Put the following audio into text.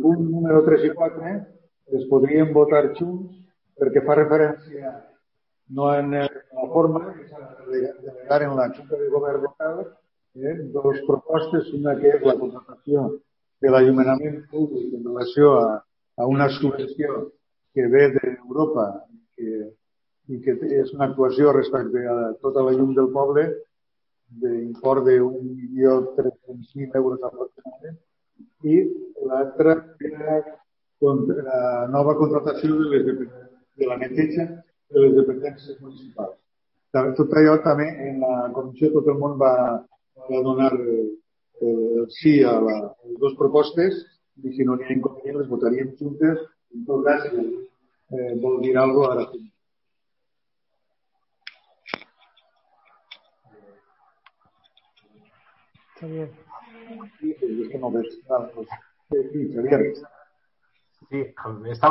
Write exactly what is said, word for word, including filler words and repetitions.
punt número tres i quatre es podrien votar junts perquè fa referència no en la forma que s'ha de delegar en la Junta de Govern local eh, dues propostes, una que és la contratació de l'allumenament públic en relació a, a una subvenció que ve d'Europa que, i que és una actuació respecte a tota la llum del poble d'import d'un milió tres-cents mil euros aproximadament i l'altra era la nova contratació de, les, de la neteja de les dependències municipals. Tot allò també en la comissió tot el món va, va donar el sí a, la, a les dues propostes i si no n'hi ha inconvenient les votaríem juntes. En tot cas, eh, vol dir alguna cosa ara. Xavier. Sí, és que no veig. Sí, Xavier. Sí, estava